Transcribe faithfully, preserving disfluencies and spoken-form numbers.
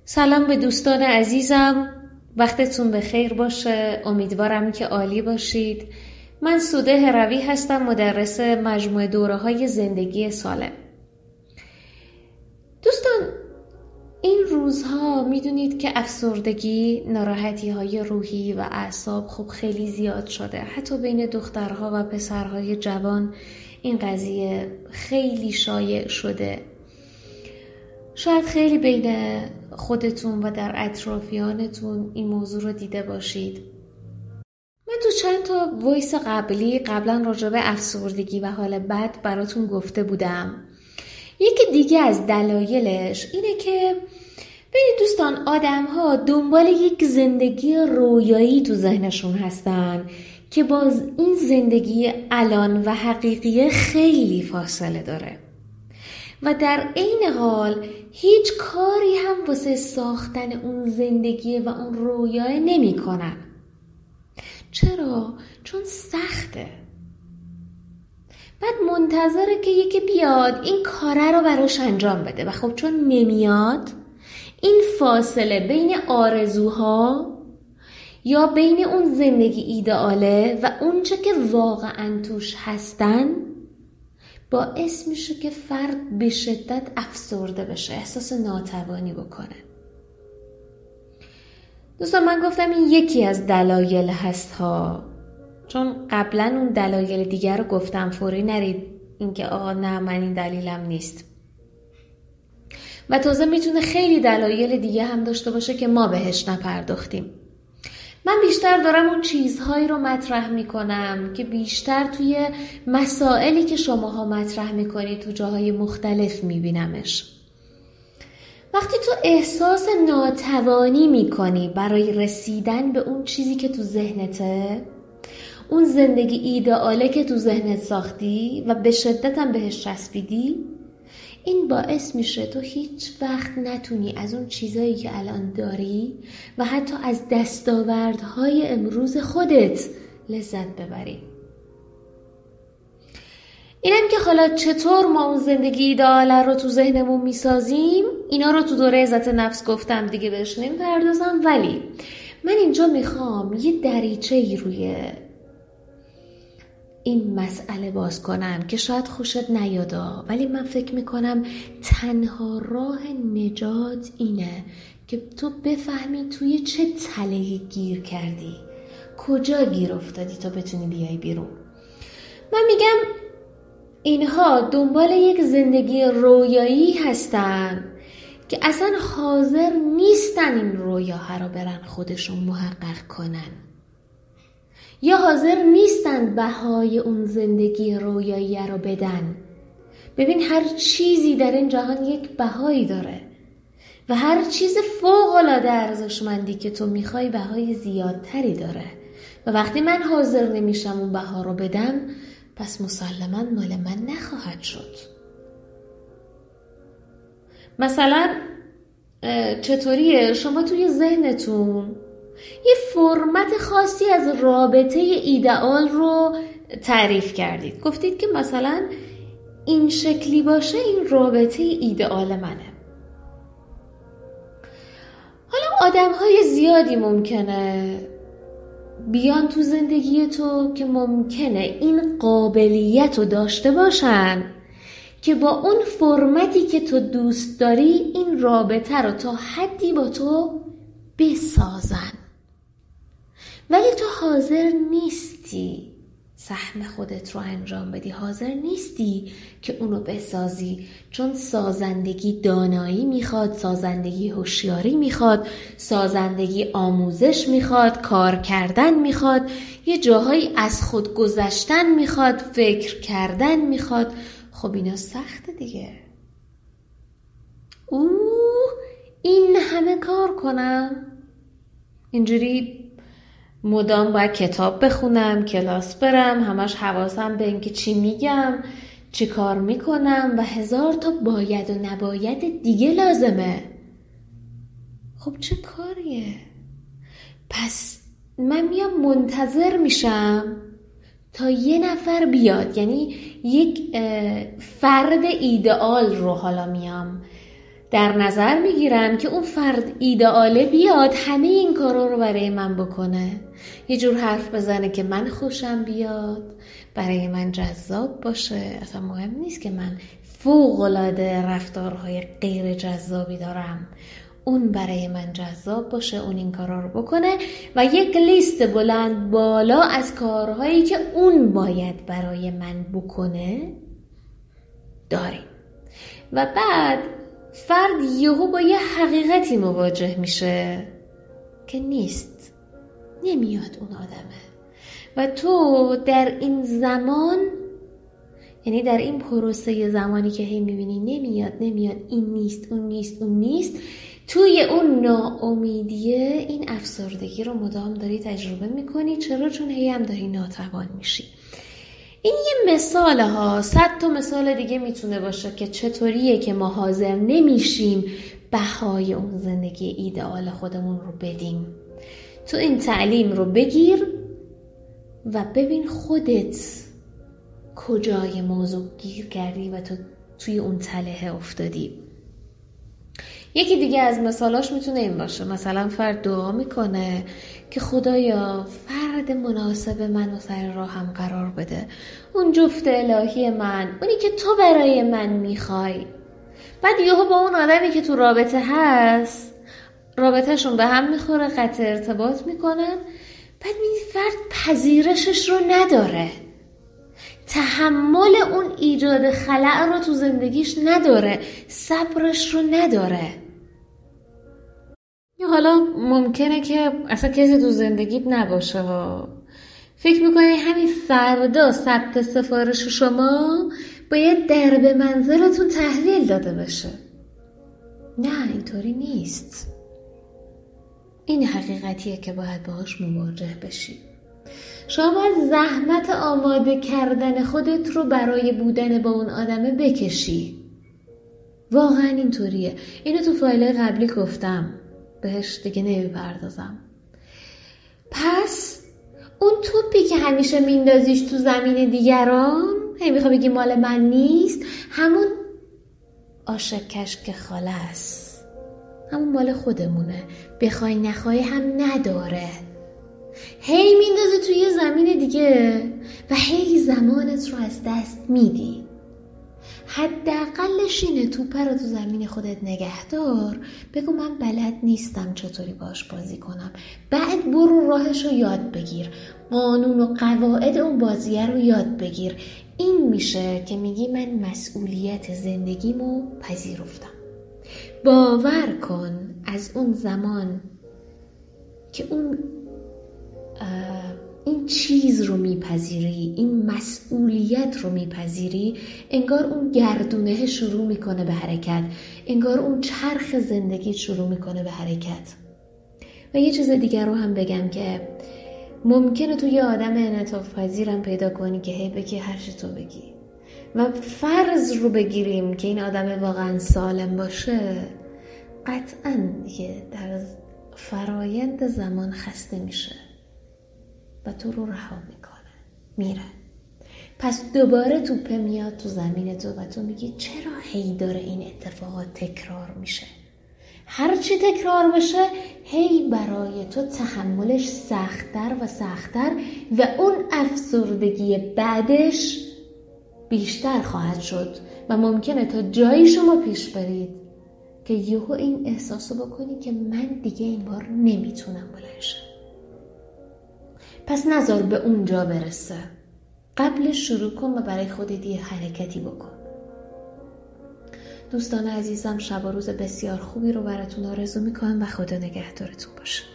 سلام به دوستان عزیزم، وقتتون بخیر باشه. امیدوارم که عالی باشید. من سوده هروی هستم، مدرس مجموعه دوره های زندگی سالم. دوستان، این روزها میدونید که افسردگی، ناراحتی های روحی و اعصاب خب خیلی زیاد شده. حتی بین دخترها و پسرهای جوان این قضیه خیلی شایع شده. شاید خیلی بین خودتون و در اطرافیانتون این موضوع رو دیده باشید. من تو چند تا وایس قبلی قبلا راجع به افسردگی و حال بد براتون گفته بودم. یکی دیگه از دلایلش اینه که ببینید دوستان، آدم ها دنبال یک زندگی رویایی تو ذهنشون هستن که با این زندگی الان و حقیقی خیلی فاصله داره و در عین حال هیچ کاری هم واسه ساختن اون زندگی و اون رویاه نمی کنن. چرا؟ چون سخته. بعد منتظره که یکی بیاد این کاره رو براش انجام بده و خب چون نمیاد، این فاصله بین آرزوها یا بین اون زندگی ایدئاله و اونچه که واقعا توش هستن باعث میشه که فرد به شدت افسرده بشه، احساس ناتوانی بکنه. دوستان، من گفتم این یکی از دلایل هست ها، چون قبلا اون دلایل دیگر رو گفتم. فوری نرید اینکه آقا نه من این دلیلم نیست. و تازه میتونه خیلی دلایل دیگه هم داشته باشه که ما بهش نپرداختیم. من بیشتر دارم اون چیزهایی رو مطرح میکنم که بیشتر توی مسائلی که شماها مطرح میکنید تو جاهای مختلف میبینمش. وقتی تو احساس ناتوانی میکنی برای رسیدن به اون چیزی که تو ذهنته، اون زندگی ایدئاله که تو ذهنت ساختی و به شدت هم بهش چسبیدی، این باعث میشه تو هیچ وقت نتونی از اون چیزایی که الان داری و حتی از دستاوردهای امروز خودت لذت ببری. اینم که حالا چطور ما اون زندگی ایدئاله رو تو ذهنمون میسازیم، اینا رو تو دوره عزت نفس گفتم دیگه، بهش نمیپردازم. ولی من اینجا میخوام یه دریچه‌ای روی این مسئله باز کنم که شاید خوشت نیادا، ولی من فکر میکنم تنها راه نجات اینه که تو بفهمی توی چه تلهی گیر کردی، کجا گیر افتادی تا بتونی بیای بیرون. من میگم اینها دنبال یک زندگی رویایی هستن که اصلا حاضر نیستن این رویاها رو برن خودشون محقق کنن، یا حاضر نیستن بهای اون زندگی رویایی رو بدن. ببین، هر چیزی در این جهان یک بهایی داره و هر چیز فوق‌العاده ارزشمندی که تو میخوای بهای زیادتری داره و وقتی من حاضر نمیشم اون بها رو بدم، پس مسلماً مال من نخواهد شد. مثلا چطوریه شما توی ذهنتون یه فرمت خاصی از رابطه ایدئال رو تعریف کردید، گفتید که مثلا این شکلی باشه این رابطه ایدئال منه. حالا آدم‌های زیادی ممکنه بیان تو زندگی تو که ممکنه این قابلیت رو داشته باشن که با اون فرمتی که تو دوست داری این رابطه رو تا حدی با تو بسازن، ولی تو حاضر نیستی سهم خودت رو انجام بدی، حاضر نیستی که اونو بسازی، چون سازندگی دانایی میخواد، سازندگی هوشیاری میخواد، سازندگی آموزش میخواد، کار کردن میخواد، یه جاهایی از خود گذشتن میخواد، فکر کردن میخواد. خب اینا سخته دیگه. اوه این همه کار کنم؟ اینجوری مدام باید کتاب بخونم، کلاس برم، همش حواسم به اینکه چی میگم، چی کار میکنم و هزار تا باید و نباید دیگه لازمه. خب چه کاریه؟ پس من میام منتظر میشم تا یه نفر بیاد، یعنی یک فرد ایدئال رو حالا میام در نظر میگیرم که اون فرد ایدئاله بیاد همه این کارا رو برای من بکنه، یه جور حرف بزنه که من خوشم بیاد، برای من جذاب باشه. اصلا مهم نیست که من فوق‌العاده رفتارهای غیر جذابی دارم، اون برای من جذاب باشه، اون این کارا رو بکنه و یک لیست بلند بالا از کارهایی که اون باید برای من بکنه داریم. و بعد فرد یهو با یه حقیقتی مواجه میشه که نیست، نمیاد اون آدمه و تو در این زمان، یعنی در این پروسه زمانی که هی میبینی نمیاد نمیاد این نیست اون نیست اون نیست، توی اون ناامیدیه این افسردگی رو مدام داری تجربه میکنی. چرا؟ چون هی هم داری ناتوان میشی. این یه مثال ها، صد تا مثال دیگه میتونه باشه که چطوریه که ما حاضر نمیشیم بهای اون زندگی ایدئال خودمون رو بدیم. تو این تعلیم رو بگیر و ببین خودت کجای موضوع گیر کردی و تو توی اون تله افتادی. یکی دیگه از مثالاش میتونه این باشه، مثلا فرد دعا میکنه که خدایا فرد مناسب منو سر راهم قرار بده، اون جفت الهی من، اونی که تو برای من میخوای. بعد یهو با اون آدمی که تو رابطه هست، رابطهشون به هم میخوره، قطع ارتباط میکنن، بعد این فرد پذیرشش رو نداره، تحمل اون ایجاد خلأ رو تو زندگیش نداره، صبرش رو نداره. یا حالا ممکنه که اصلا کسی تو زندگیت نباشه ها، فکر میکنی همین فردا ثبت سفارش شما باید در به منزلتون تحویل داده بشه. نه، اینطوری نیست. این حقیقتیه که باید باهاش مواجه بشی. شما باید زحمت آماده کردن خودت رو برای بودن با اون آدمه بکشی. واقعا اینطوریه. اینو تو فایل قبلی گفتم، بهش دیگه نمیپردازم. پس اون توپی که همیشه میندازیش تو زمین دیگران، هی میخوای بگی مال من نیست، همون عاشق کشک خاله است، همون مال خودمونه، بخوای نخوای هم نداره. هی میندازی توی زمین دیگه و هی زمانت رو از دست میدی. حداقلش اینه توپ رو تو زمین خودت نگه دار، بگو من بلد نیستم چطوری باش بازی کنم، بعد برو راهش رو یاد بگیر، قانون و قواعد اون بازیه رو یاد بگیر. این میشه که میگی من مسئولیت زندگیمو پذیرفتم. باور کن از اون زمان که اون این چیز رو میپذیری، این مسئولیت رو میپذیری، انگار اون گردونه شروع میکنه به حرکت، انگار اون چرخ زندگی شروع میکنه به حرکت. و یه چیز دیگر رو هم بگم که ممکنه تو یه آدم انعطاف پذیرم پیدا کنی که هی بگی هر چی تو بگی و فرض رو بگیریم که این آدم واقعا سالم باشه، قطعاً دیگه در فرایند زمان خسته میشه و تو رو رها میکنه، میره. پس دوباره توپه میاد تو زمین تو و تو میگی چرا هی داره این اتفاقات تکرار میشه؟ هرچی تکرار بشه هی برای تو تحملش سخت‌تر و سخت‌تر و اون افسردگی بعدش بیشتر خواهد شد و ممکنه تا جایی شما پیش برید که یهو این احساسو بکنی که من دیگه این بار نمیتونم بلند شم. پس نذار به اونجا برسه، قبلش شروع کن و برای خودت یه حرکتی بکن. دوستان عزیزم، شب و روز بسیار خوبی رو براتون آرزو میکنم و خدا نگهدارتون باشه.